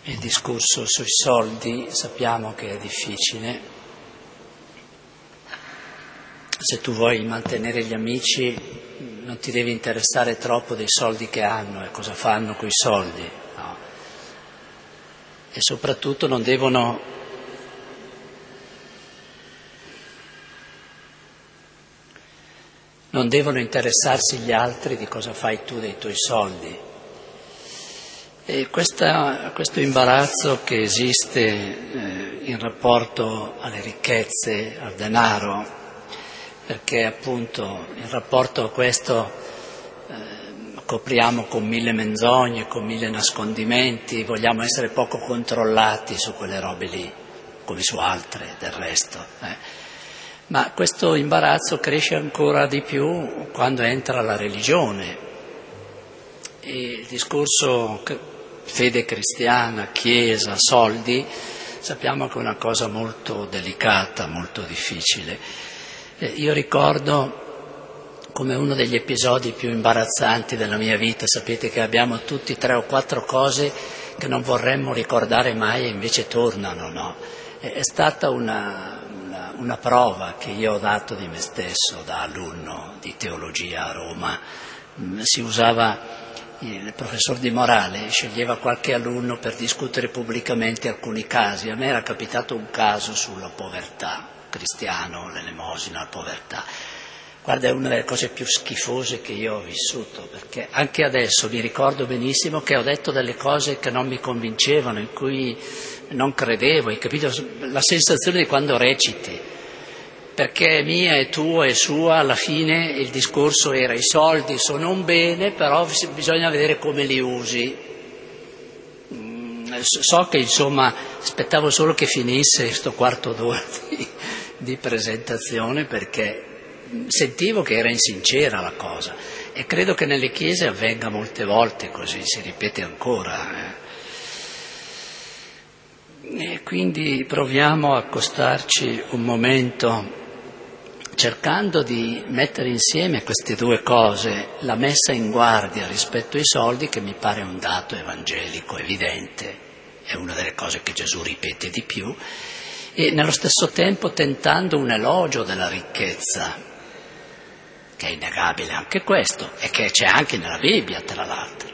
Il discorso sui soldi sappiamo che è difficile. Se tu vuoi mantenere gli amici non ti devi interessare troppo dei soldi che hanno e cosa fanno coi soldi, no? E soprattutto non devono interessarsi gli altri di cosa fai tu dei tuoi soldi. E questo imbarazzo che esiste in rapporto alle ricchezze, al denaro, perché appunto in rapporto a questo copriamo con 1000 menzogne, con 1000 nascondimenti, vogliamo essere poco controllati su quelle robe lì, come su altre del resto. Ma questo imbarazzo cresce ancora di più quando entra la religione. E il discorso fede cristiana, chiesa, soldi, sappiamo che è una cosa molto delicata, molto difficile. Io ricordo come uno degli episodi più imbarazzanti della mia vita, sapete che abbiamo tutti 3 o 4 cose che non vorremmo ricordare mai e invece tornano, no? È stata una prova che io ho dato di me stesso da alunno di teologia a Roma. Si usava, il professor di morale sceglieva qualche alunno per discutere pubblicamente alcuni casi. A me era capitato un caso sulla povertà, cristiano, l'elemosina, la povertà. Guarda, è una delle cose più schifose che io ho vissuto, perché anche adesso mi ricordo benissimo che ho detto delle cose che non mi convincevano, in cui non credevo, hai capito? La sensazione di quando reciti, perché mia e tua e sua, alla fine il discorso era: i soldi sono un bene, però bisogna vedere come li usi. So che insomma aspettavo solo che finisse questo quarto d'ora di presentazione, perché sentivo che era insincera la cosa, e credo che nelle chiese avvenga molte volte così, si ripete ancora. E quindi proviamo a accostarci un momento cercando di mettere insieme queste due cose, la messa in guardia rispetto ai soldi, che mi pare un dato evangelico evidente, è una delle cose che Gesù ripete di più, e nello stesso tempo tentando un elogio della ricchezza, che è innegabile anche questo, e che c'è anche nella Bibbia, tra l'altro.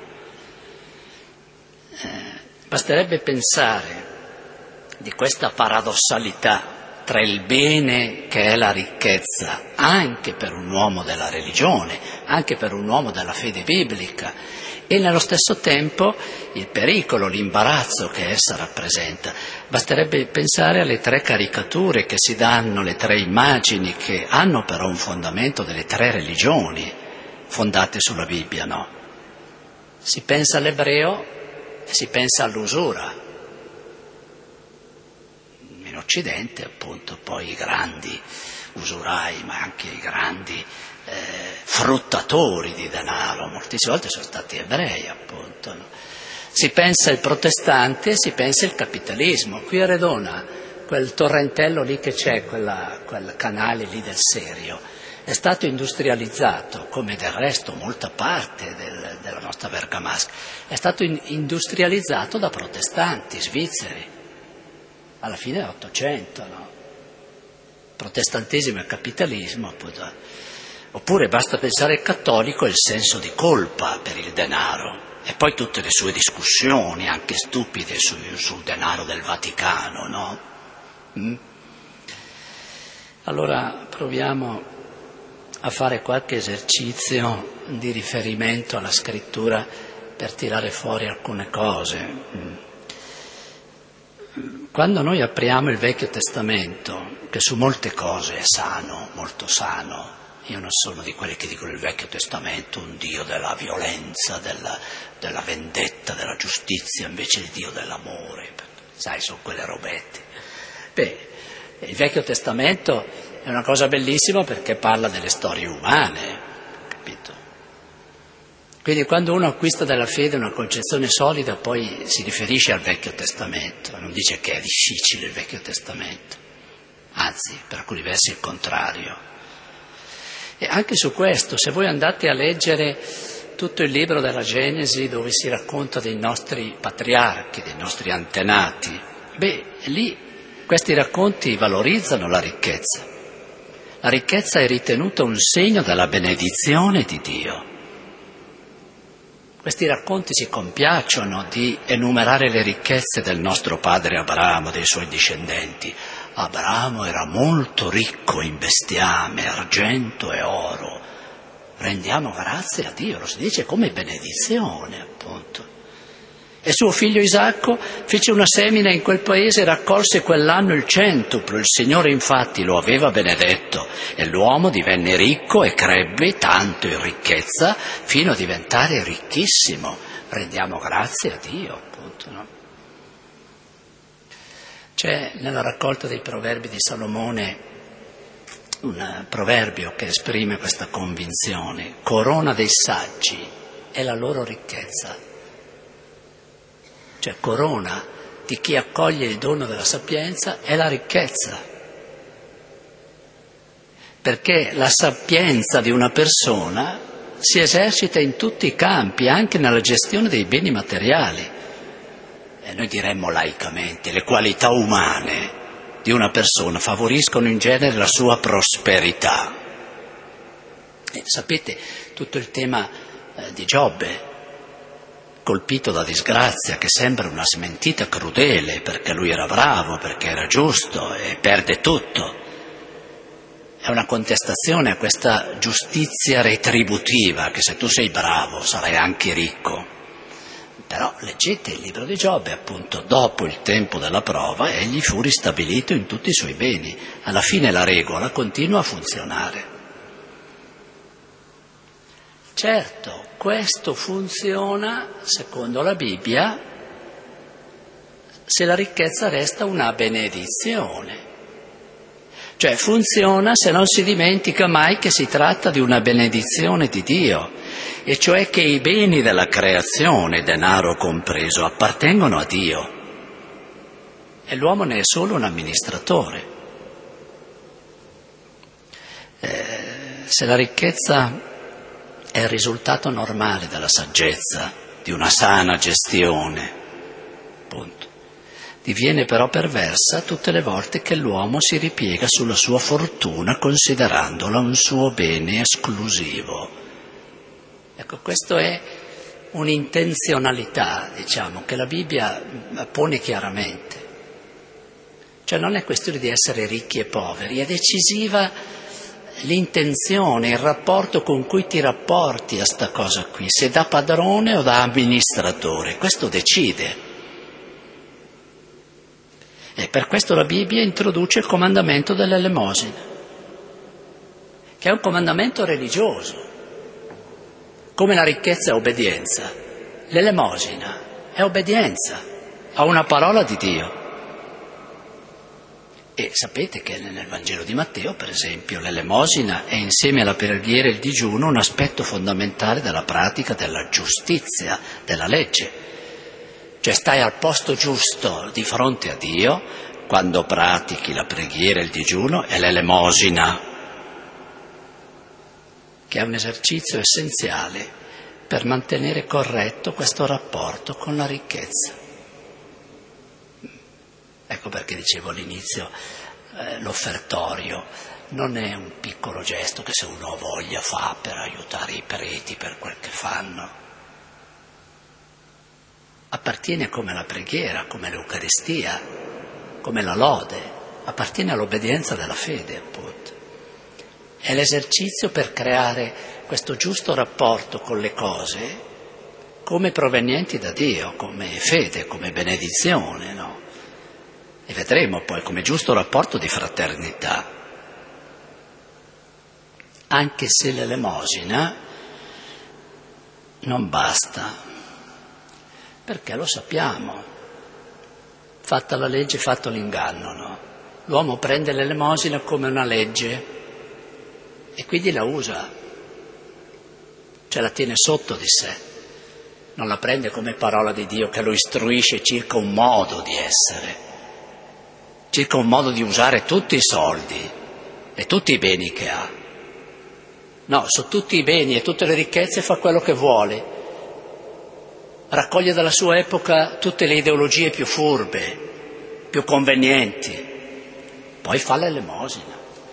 Basterebbe pensare di questa paradossalità tra il bene che è la ricchezza, anche per un uomo della religione, anche per un uomo della fede biblica, e nello stesso tempo il pericolo, l'imbarazzo che essa rappresenta. Basterebbe pensare alle 3 caricature che si danno, le 3 immagini che hanno però un fondamento delle 3 religioni fondate sulla Bibbia, no? Si pensa all'ebreo e si pensa all'usura. In Occidente appunto poi i grandi usurai, ma anche i grandi fruttatori di denaro, moltissime volte sono stati ebrei appunto, no? Si pensa il protestante e si pensa il capitalismo. Qui a Redona, quel torrentello lì che c'è, quel canale lì del Serio, è stato industrializzato, come del resto molta parte della nostra Bergamasca, è stato industrializzato da protestanti svizzeri alla fine dell'Ottocento, no? Protestantesimo e capitalismo, appunto. Oppure basta pensare al cattolico e il senso di colpa per il denaro, e poi tutte le sue discussioni, anche stupide, sul denaro del Vaticano, no? Allora proviamo a fare qualche esercizio di riferimento alla scrittura per tirare fuori alcune cose. Quando noi apriamo il Vecchio Testamento, che su molte cose è sano, molto sano, io non sono di quelli che dicono il Vecchio Testamento un Dio della violenza, della vendetta, della giustizia, invece il Dio dell'amore, sai, sono quelle robette. Beh, il Vecchio Testamento è una cosa bellissima perché parla delle storie umane, capito? Quindi quando uno acquista dalla fede una concezione solida, poi si riferisce al Vecchio Testamento, non dice che è difficile il Vecchio Testamento, anzi, per alcuni versi il contrario. E anche su questo, se voi andate a leggere tutto il libro della Genesi dove si racconta dei nostri patriarchi, dei nostri antenati. Lì questi racconti valorizzano la ricchezza. La ricchezza è ritenuta un segno della benedizione di Dio. Questi racconti si compiacciono di enumerare le ricchezze del nostro padre Abramo, dei suoi discendenti. Abramo era molto ricco in bestiame, argento e oro. Rendiamo grazie a Dio, lo si dice come benedizione, appunto. E suo figlio Isacco fece una semina in quel paese e raccolse quell'anno il centuplo. Il Signore infatti lo aveva benedetto e l'uomo divenne ricco e crebbe tanto in ricchezza fino a diventare ricchissimo. Rendiamo grazie a Dio, appunto, no? C'è nella raccolta dei proverbi di Salomone un proverbio che esprime questa convinzione: corona dei saggi è la loro ricchezza. Cioè corona di chi accoglie il dono della sapienza è la ricchezza. Perché la sapienza di una persona si esercita in tutti i campi, anche nella gestione dei beni materiali. E noi diremmo laicamente, le qualità umane di una persona favoriscono in genere la sua prosperità. E sapete, tutto il tema di Giobbe, colpito da disgrazia, che sembra una smentita crudele, perché lui era bravo, perché era giusto e perde tutto. È una contestazione a questa giustizia retributiva, che se tu sei bravo sarai anche ricco. Però leggete il libro di Giobbe, appunto, dopo il tempo della prova egli fu ristabilito in tutti i suoi beni. Alla fine la regola continua a funzionare. Certo, questo funziona, secondo la Bibbia, se la ricchezza resta una benedizione. Cioè funziona se non si dimentica mai che si tratta di una benedizione di Dio, e cioè che i beni della creazione, denaro compreso, appartengono a Dio e l'uomo ne è solo un amministratore. Se la ricchezza è il risultato normale della saggezza, di una sana gestione, punto. Diviene però perversa tutte le volte che l'uomo si ripiega sulla sua fortuna considerandola un suo bene esclusivo. Ecco, questo è un'intenzionalità, diciamo, che la Bibbia pone chiaramente. Cioè non è questione di essere ricchi e poveri, è decisiva l'intenzione, il rapporto con cui ti rapporti a sta cosa qui, se da padrone o da amministratore, questo decide. E per questo la Bibbia introduce il comandamento dell'elemosina, che è un comandamento religioso. Come la ricchezza è obbedienza, l'elemosina è obbedienza a una parola di Dio. E sapete che nel Vangelo di Matteo, per esempio, l'elemosina è insieme alla preghiera e il digiuno un aspetto fondamentale della pratica della giustizia, della legge. Cioè stai al posto giusto di fronte a Dio quando pratichi la preghiera e il digiuno e l'elemosina, che è un esercizio essenziale per mantenere corretto questo rapporto con la ricchezza. Ecco perché dicevo all'inizio, l'offertorio non è un piccolo gesto che se uno ha voglia fa per aiutare i preti per quel che fanno. Appartiene come la preghiera, come l'Eucaristia, come la lode, appartiene all'obbedienza della fede, appunto. È l'esercizio per creare questo giusto rapporto con le cose come provenienti da Dio, come fede, come benedizione, no? E vedremo poi come giusto rapporto di fraternità. Anche se l'elemosina non basta, perché lo sappiamo, fatta la legge, fatto l'inganno, no? L'uomo prende l'elemosina come una legge e quindi la usa, cioè la tiene sotto di sé, non la prende come parola di Dio che lo istruisce circa un modo di essere, circa un modo di usare tutti i soldi e tutti i beni che ha. No, su tutti i beni e tutte le ricchezze fa quello che vuole, raccoglie dalla sua epoca tutte le ideologie più furbe, più convenienti, poi fa l'elemosina.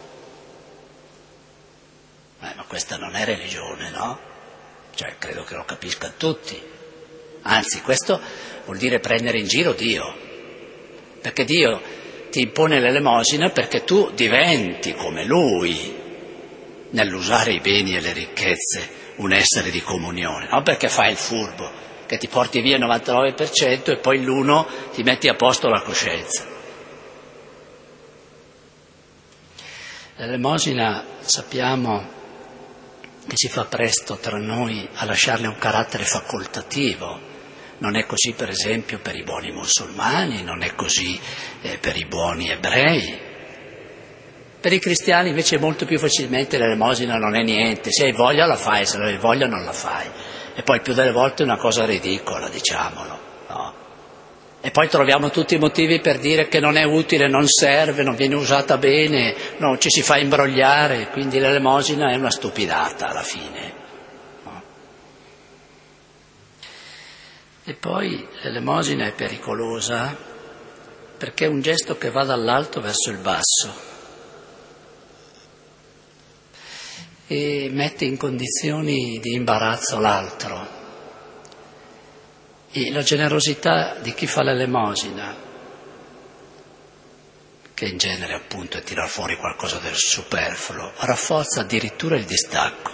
Ma questa non è religione, no? Cioè, credo che lo capiscano tutti. Anzi, questo vuol dire prendere in giro Dio, perché Dio ti impone l'elemosina perché tu diventi come Lui nell'usare i beni e le ricchezze, un essere di comunione, non perché fai il furbo, che ti porti via il 99% e poi l'1 ti metti a posto la coscienza. L'elemosina sappiamo che si fa presto tra noi a lasciarle un carattere facoltativo. Non è così per esempio per i buoni musulmani, non è così per i buoni ebrei. Per i cristiani invece molto più facilmente l'elemosina non è niente, se hai voglia la fai, se non hai voglia non la fai. E poi più delle volte è una cosa ridicola, diciamolo, no? E poi troviamo tutti i motivi per dire che non è utile, non serve, non viene usata bene, no, ci si fa imbrogliare, quindi l'elemosina è una stupidata alla fine. No? E poi l'elemosina è pericolosa perché è un gesto che va dall'alto verso il basso e mette in condizioni di imbarazzo l'altro. E la generosità di chi fa l'elemosina, che in genere appunto è tirar fuori qualcosa del superfluo, rafforza addirittura il distacco.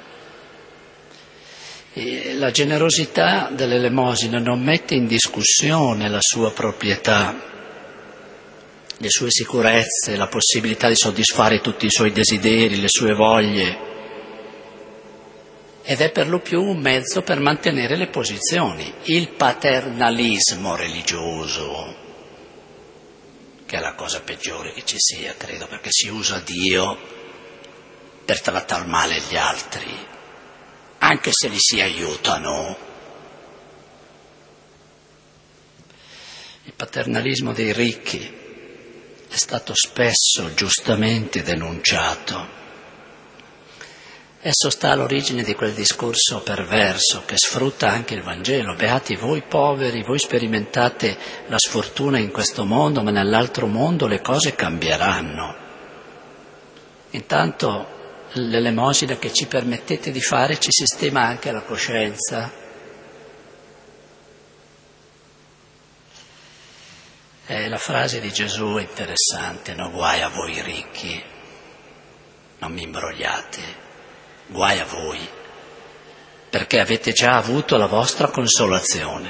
E la generosità dell'elemosina non mette in discussione la sua proprietà, le sue sicurezze, la possibilità di soddisfare tutti i suoi desideri, le sue voglie, ed è per lo più un mezzo per mantenere le posizioni. Il paternalismo religioso, che è la cosa peggiore che ci sia, credo, perché si usa Dio per trattare male gli altri, anche se li si aiutano. Il paternalismo dei ricchi è stato spesso giustamente denunciato. Esso sta all'origine di quel discorso perverso che sfrutta anche il Vangelo. Beati voi poveri, voi sperimentate la sfortuna in questo mondo, ma nell'altro mondo le cose cambieranno. Intanto l'elemosina che ci permettete di fare ci sistema anche la coscienza. La frase di Gesù è interessante, no? Guai a voi ricchi, non mi imbrogliate. Guai a voi, perché avete già avuto la vostra consolazione.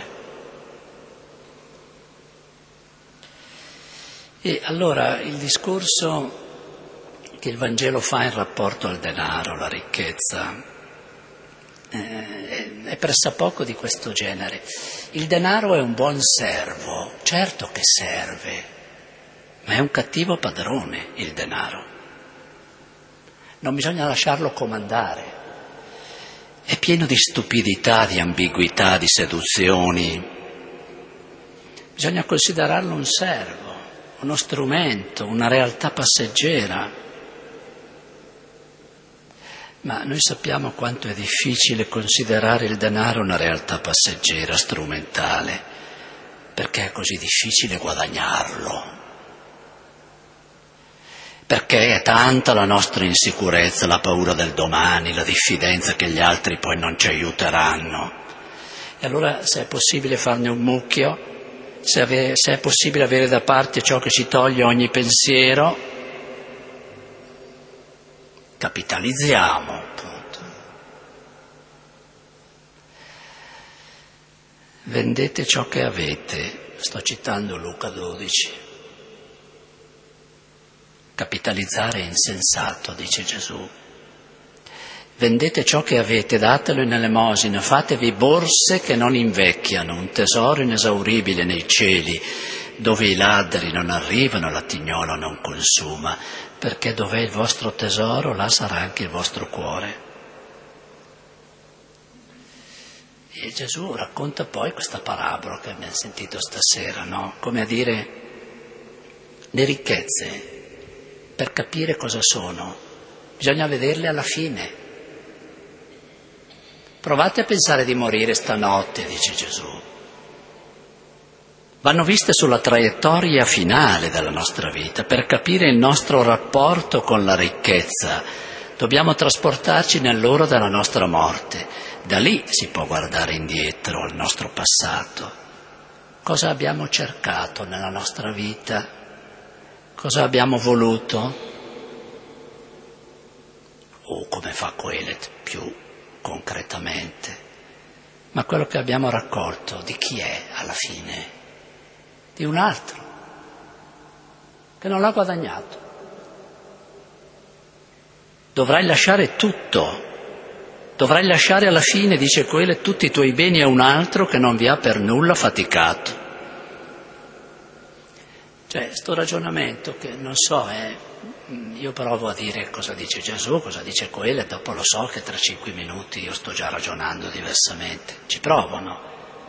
E allora il discorso che il Vangelo fa in rapporto al denaro, alla ricchezza, è pressappoco di questo genere. Il denaro è un buon servo, certo che serve, ma è un cattivo padrone il denaro. Non bisogna lasciarlo comandare, è pieno di stupidità, di ambiguità, di seduzioni. Bisogna considerarlo un servo, uno strumento, una realtà passeggera. Ma noi sappiamo quanto è difficile considerare il denaro una realtà passeggera, strumentale, perché è così difficile guadagnarlo. Perché è tanta la nostra insicurezza, la paura del domani, la diffidenza che gli altri poi non ci aiuteranno. E allora se è possibile farne un mucchio, se è possibile avere da parte ciò che ci toglie ogni pensiero, capitalizziamo, appunto. Vendete ciò che avete, sto citando Luca 12. Capitalizzare è insensato, dice Gesù. Vendete ciò che avete, datelo in elemosina, fatevi borse che non invecchiano, un tesoro inesauribile nei cieli, dove i ladri non arrivano, la tignola non consuma, perché dov'è il vostro tesoro, là sarà anche il vostro cuore. E Gesù racconta poi questa parabola che abbiamo sentito stasera, no? Come a dire, le ricchezze, per capire cosa sono, bisogna vederle alla fine. Provate a pensare di morire stanotte, dice Gesù. Vanno viste sulla traiettoria finale della nostra vita. Per capire il nostro rapporto con la ricchezza, dobbiamo trasportarci nell'ora della nostra morte. Da lì si può guardare indietro al nostro passato. Cosa abbiamo cercato nella nostra vita? Cosa abbiamo voluto? O come fa Coelet più concretamente. Ma quello che abbiamo raccolto, di chi è alla fine? Di un altro, che non l'ha guadagnato. Dovrai lasciare tutto, dovrai lasciare alla fine, dice Coelet, tutti i tuoi beni a un altro che non vi ha per nulla faticato. Cioè, sto ragionamento che non so, io provo a dire cosa dice Gesù, cosa dice Coelet, dopo lo so che tra 5 minuti io sto già ragionando diversamente. Ci provo, no?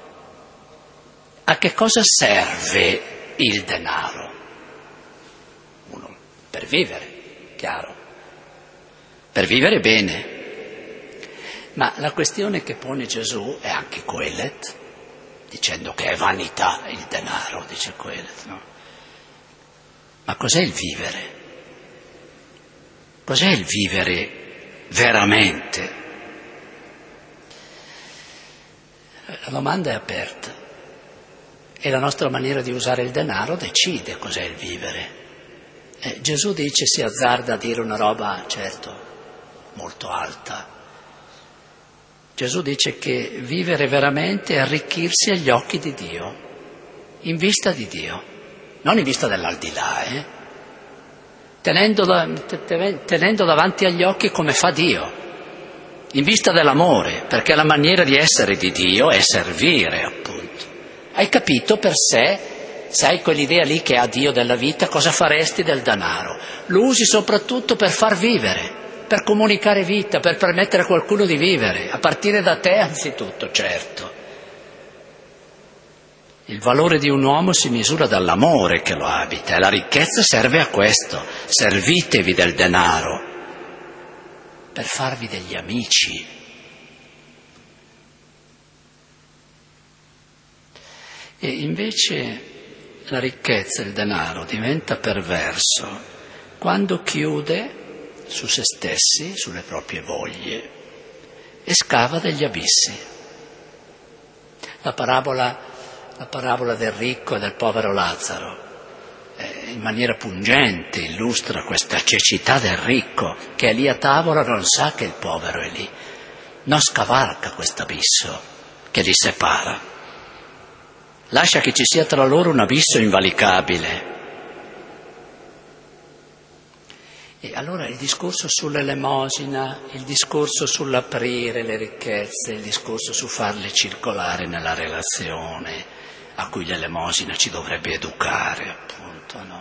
A che cosa serve il denaro? Uno, per vivere, chiaro, per vivere bene. Ma la questione che pone Gesù è anche Coelet, dicendo che è vanità il denaro, dice Coelet, no? Ma cos'è il vivere? Cos'è il vivere veramente? La domanda è aperta. E la nostra maniera di usare il denaro decide cos'è il vivere. Gesù dice, si azzarda a dire una roba, certo, molto alta. Gesù dice che vivere veramente è arricchirsi agli occhi di Dio, in vista di Dio, non in vista dell'aldilà, tenendo davanti agli occhi come fa Dio, in vista dell'amore, perché la maniera di essere di Dio è servire, appunto. Hai capito per sé, se hai quell'idea lì che ha Dio della vita, cosa faresti del denaro? Lo usi soprattutto per far vivere, per comunicare vita, per permettere a qualcuno di vivere, a partire da te anzitutto, certo. Il valore di un uomo si misura dall'amore che lo abita e la ricchezza serve a questo. Servitevi del denaro per farvi degli amici. E invece la ricchezza, il denaro, diventa perverso quando chiude su se stessi, sulle proprie voglie e scava degli abissi. La parabola del ricco e del povero Lazzaro in maniera pungente illustra questa cecità del ricco che è lì a tavola, non sa che il povero è lì, non scavalca questo abisso che li separa. Lascia che ci sia tra loro un abisso invalicabile. E allora il discorso sull'elemosina, il discorso sull'aprire le ricchezze, il discorso su farle circolare nella relazione, a cui l'elemosina ci dovrebbe educare, appunto, no?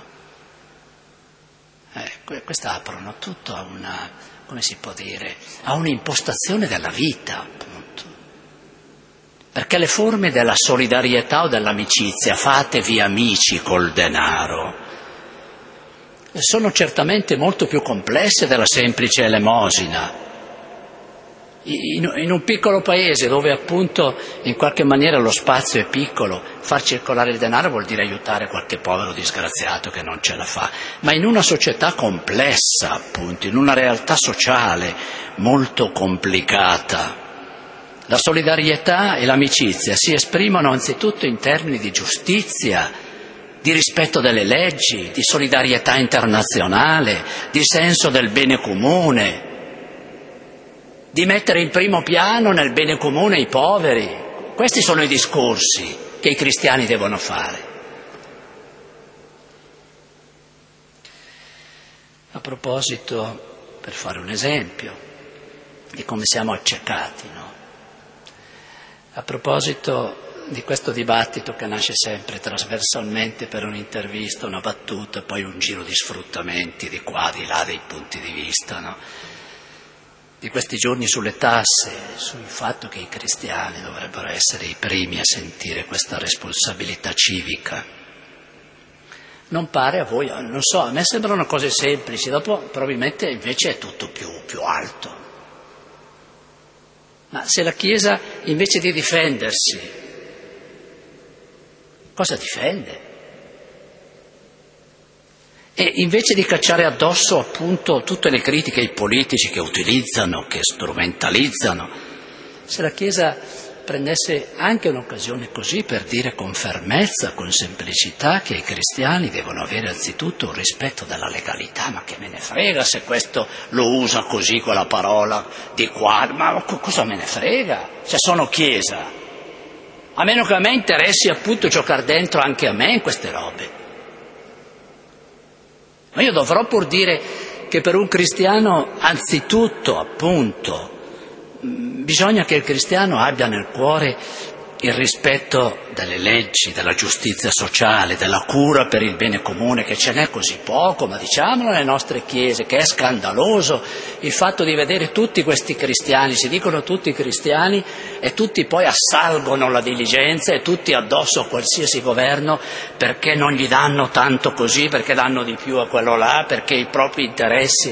Queste aprono tutto a una, come si può dire, a un'impostazione della vita, appunto. Perché le forme della solidarietà o dell'amicizia, fatevi amici col denaro, sono certamente molto più complesse della semplice elemosina. In un piccolo paese dove appunto in qualche maniera lo spazio è piccolo, far circolare il denaro vuol dire aiutare qualche povero disgraziato che non ce la fa, ma in una società complessa, appunto, in una realtà sociale molto complicata, la solidarietà e l'amicizia si esprimono anzitutto in termini di giustizia, di rispetto delle leggi, di solidarietà internazionale, di senso del bene comune, di mettere in primo piano nel bene comune i poveri. Questi sono i discorsi che i cristiani devono fare. A proposito, per fare un esempio di come siamo accecati, no? A proposito di questo dibattito che nasce sempre trasversalmente per un'intervista, una battuta, poi un giro di sfruttamenti di qua, di là, dei punti di vista, no? Di questi giorni sulle tasse, sul fatto che i cristiani dovrebbero essere i primi a sentire questa responsabilità civica. Non pare a voi, non so, a me sembrano cose semplici, dopo probabilmente invece è tutto più alto. Ma se la Chiesa, invece di difendersi, cosa difende? E invece di cacciare addosso appunto tutte le critiche ai politici che utilizzano, che strumentalizzano, se la Chiesa prendesse anche un'occasione così per dire con fermezza, con semplicità, che i cristiani devono avere anzitutto un rispetto della legalità, ma che me ne frega se questo lo usa così quella parola di qua, ma cosa me ne frega se sono Chiesa? A meno che a me interessi appunto giocare dentro anche a me in queste robe. Ma io dovrò pur dire che per un cristiano anzitutto appunto bisogna che il cristiano abbia nel cuore il rispetto delle leggi, della giustizia sociale, della cura per il bene comune, che ce n'è così poco, ma diciamolo nelle nostre chiese, che è scandaloso il fatto di vedere tutti questi cristiani, si dicono tutti cristiani, e tutti poi assalgono la diligenza e tutti addosso a qualsiasi governo perché non gli danno tanto così, perché danno di più a quello là, perché i propri interessi.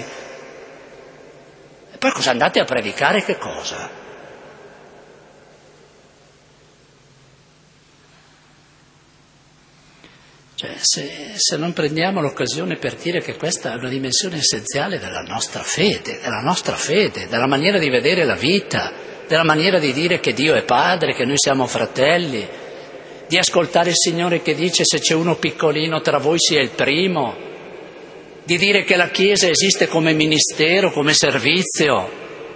E poi cosa andate a predicare? Che cosa? Cioè, se non prendiamo l'occasione per dire che questa è una dimensione essenziale della nostra fede, della maniera di vedere la vita, della maniera di dire che Dio è Padre, che noi siamo fratelli, di ascoltare il Signore che dice se c'è uno piccolino tra voi sia il primo, di dire che la Chiesa esiste come ministero, come servizio.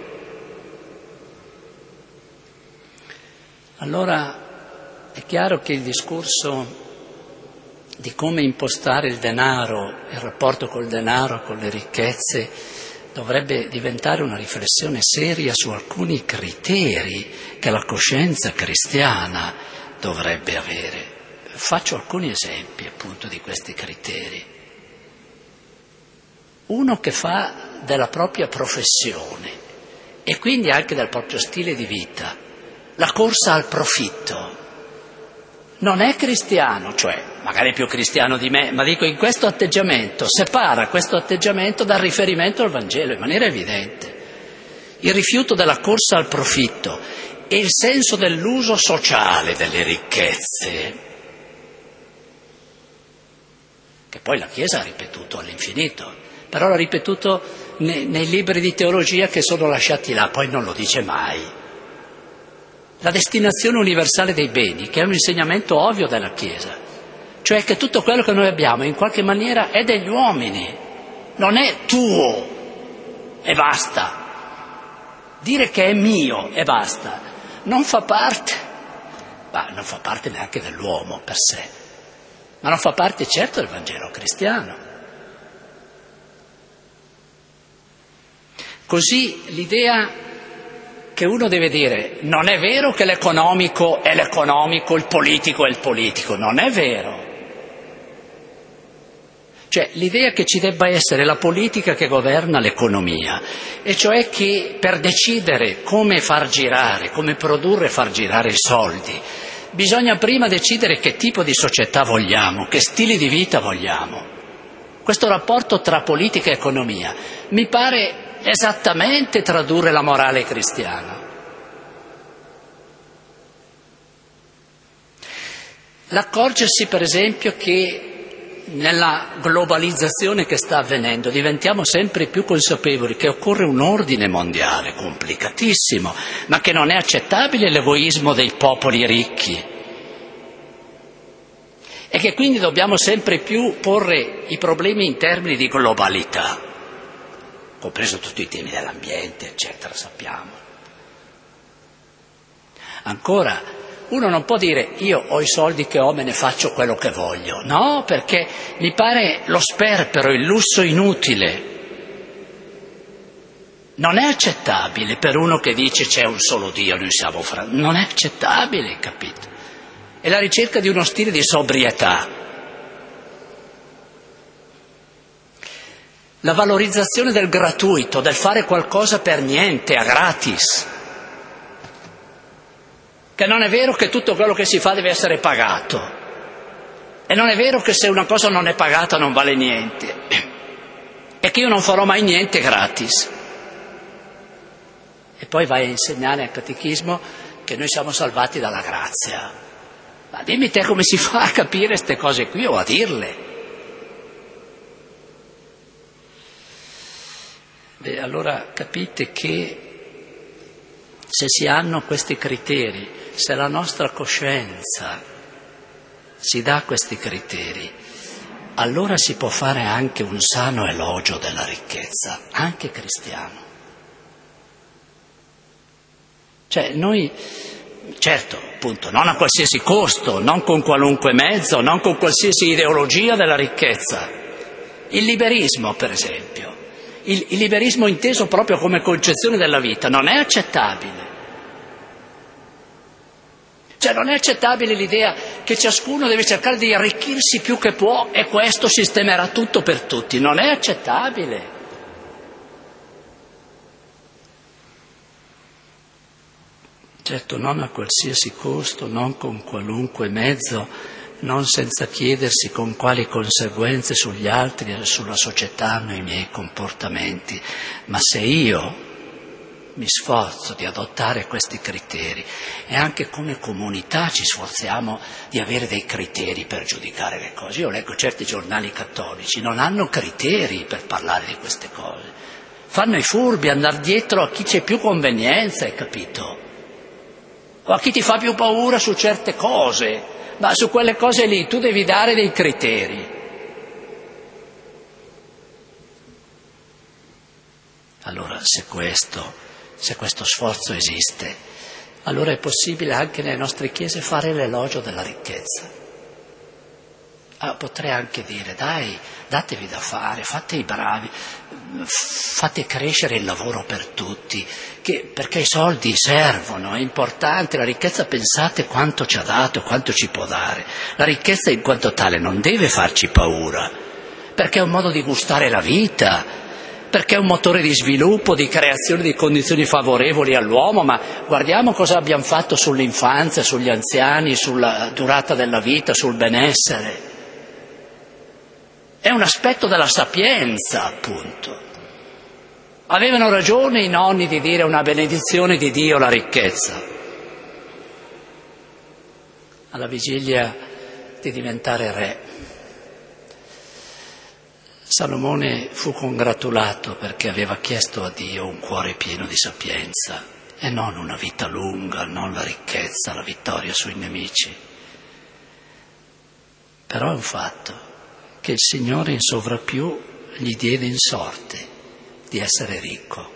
Allora è chiaro che il discorso di come impostare il denaro, il rapporto col denaro, con le ricchezze, dovrebbe diventare una riflessione seria su alcuni criteri che la coscienza cristiana dovrebbe avere. Faccio alcuni esempi appunto di questi criteri. Uno che fa della propria professione e quindi anche del proprio stile di vita la corsa al profitto. Non è cristiano, cioè magari è più cristiano di me, ma dico in questo atteggiamento, separa questo atteggiamento dal riferimento al Vangelo in maniera evidente. Il rifiuto della corsa al profitto e il senso dell'uso sociale delle ricchezze, che poi la Chiesa ha ripetuto all'infinito, però l'ha ripetuto nei libri di teologia che sono lasciati là, poi non lo dice mai. La destinazione universale dei beni, che è un insegnamento ovvio della Chiesa, cioè che tutto quello che noi abbiamo in qualche maniera è degli uomini, non è tuo e basta. Dire che è mio e basta non fa parte, non fa parte neanche dell'uomo per sé, ma non fa parte certo del Vangelo cristiano. Così l'idea che uno deve dire non è vero che l'economico è l'economico, il politico è il politico, non è vero. Cioè l'idea che ci debba essere la politica che governa l'economia, e cioè che per decidere come far girare, come produrre e far girare i soldi, bisogna prima decidere che tipo di società vogliamo, che stili di vita vogliamo. Questo rapporto tra politica e economia mi pare esattamente tradurre la morale cristiana. L'accorgersi, per esempio, che nella globalizzazione che sta avvenendo diventiamo sempre più consapevoli che occorre un ordine mondiale complicatissimo, ma che non è accettabile l'egoismo dei popoli ricchi e che quindi dobbiamo sempre più porre i problemi in termini di globalità, compreso tutti i temi dell'ambiente, eccetera, sappiamo. Ancora, uno non può dire io ho i soldi che ho, me ne faccio quello che voglio. No, perché mi pare lo sperpero, il lusso inutile. Non è accettabile per uno che dice c'è un solo Dio, noi siamo non è accettabile, capito? È la ricerca di uno stile di sobrietà. La valorizzazione del gratuito, del fare qualcosa per niente, a gratis. Che non è vero che tutto quello che si fa deve essere pagato. E non è vero che se una cosa non è pagata non vale niente. E che io non farò mai niente gratis. E poi vai a insegnare al catechismo che noi siamo salvati dalla grazia. Ma dimmi te come si fa a capire queste cose qui o a dirle? Beh, allora capite che se si hanno questi criteri, se la nostra coscienza si dà questi criteri, allora si può fare anche un sano elogio della ricchezza, anche cristiano. Cioè noi, certo, appunto, non a qualsiasi costo, non con qualunque mezzo, non con qualsiasi ideologia della ricchezza. Il liberismo, per esempio, il liberismo inteso proprio come concezione della vita, non è accettabile. Cioè non è accettabile l'idea che ciascuno deve cercare di arricchirsi più che può e questo sistemerà tutto per tutti. Non è accettabile. Certo, non a qualsiasi costo, non con qualunque mezzo, non senza chiedersi con quali conseguenze sugli altri e sulla società hanno i miei comportamenti. Ma se io mi sforzo di adottare questi criteri e anche come comunità ci sforziamo di avere dei criteri per giudicare le cose. Io leggo certi giornali cattolici, non hanno criteri per parlare di queste cose. Fanno i furbi, andare dietro a chi c'è più convenienza, hai capito? O a chi ti fa più paura su certe cose, ma su quelle cose lì tu devi dare dei criteri. Allora, se questo sforzo esiste, allora è possibile anche nelle nostre chiese fare l'elogio della ricchezza. Potrei anche dire, dai, datevi da fare, fate i bravi, fate crescere il lavoro per tutti, perché i soldi servono, è importante, la ricchezza pensate quanto ci ha dato, quanto ci può dare. La ricchezza in quanto tale non deve farci paura, perché è un modo di gustare la vita, perché è un motore di sviluppo, di creazione di condizioni favorevoli all'uomo, ma guardiamo cosa abbiamo fatto sull'infanzia, sugli anziani, sulla durata della vita, sul benessere. È un aspetto della sapienza, appunto. Avevano ragione i nonni di dire una benedizione di Dio la ricchezza. Alla vigilia di diventare re, Salomone fu congratulato perché aveva chiesto a Dio un cuore pieno di sapienza e non una vita lunga, non la ricchezza, la vittoria sui nemici. Però è un fatto che il Signore in sovrappiù gli diede in sorte di essere ricco.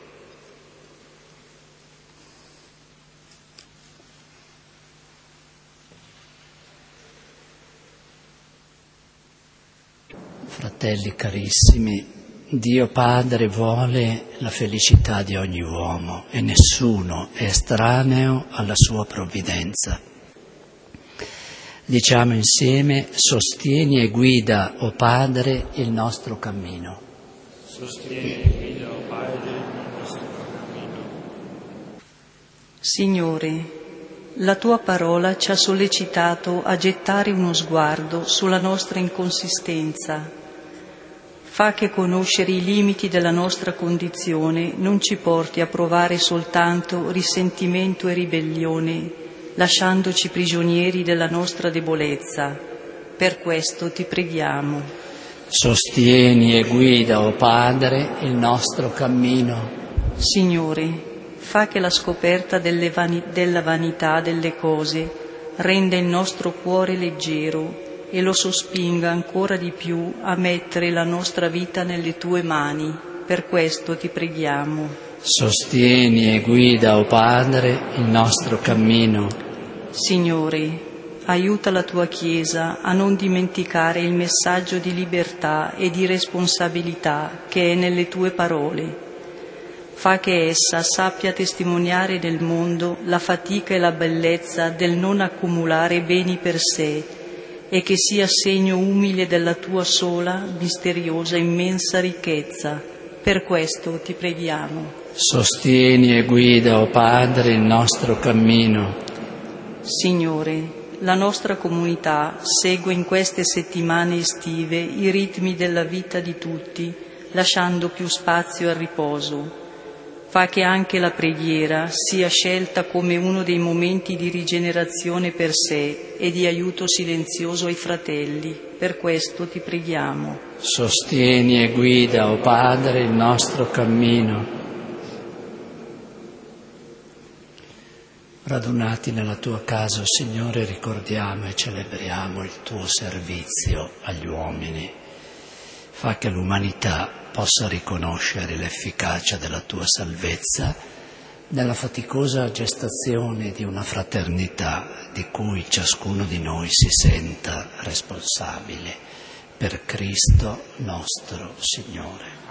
Fratelli carissimi, Dio Padre vuole la felicità di ogni uomo e nessuno è estraneo alla sua provvidenza. Diciamo insieme, sostieni e guida, o Padre, il nostro cammino. Sostieni e guida, o Padre, il nostro cammino. Signore, la tua parola ci ha sollecitato a gettare uno sguardo sulla nostra inconsistenza. Fa che conoscere i limiti della nostra condizione non ci porti a provare soltanto risentimento e ribellione, lasciandoci prigionieri della nostra debolezza. Per questo ti preghiamo. Sostieni e guida, o Padre, il nostro cammino. Signore, fa che la scoperta della vanità delle cose renda il nostro cuore leggero e lo sospinga ancora di più a mettere la nostra vita nelle tue mani. Per questo ti preghiamo. Sostieni e guida, o Padre, il nostro cammino. Signore, aiuta la tua Chiesa a non dimenticare il messaggio di libertà e di responsabilità che è nelle tue parole. Fa che essa sappia testimoniare nel mondo la fatica e la bellezza del non accumulare beni per sé e che sia segno umile della tua sola, misteriosa, immensa ricchezza. Per questo ti preghiamo. Sostieni e guida, o Padre, il nostro cammino. Signore, la nostra comunità segue in queste settimane estive i ritmi della vita di tutti, lasciando più spazio al riposo. Fa che anche la preghiera sia scelta come uno dei momenti di rigenerazione per sé e di aiuto silenzioso ai fratelli. Per questo ti preghiamo. Sostieni e guida, o Padre, il nostro cammino. Radunati nella tua casa, o Signore, ricordiamo e celebriamo il tuo servizio agli uomini. Fa che l'umanità possa riconoscere l'efficacia della tua salvezza nella faticosa gestazione di una fraternità di cui ciascuno di noi si senta responsabile. Per Cristo nostro Signore.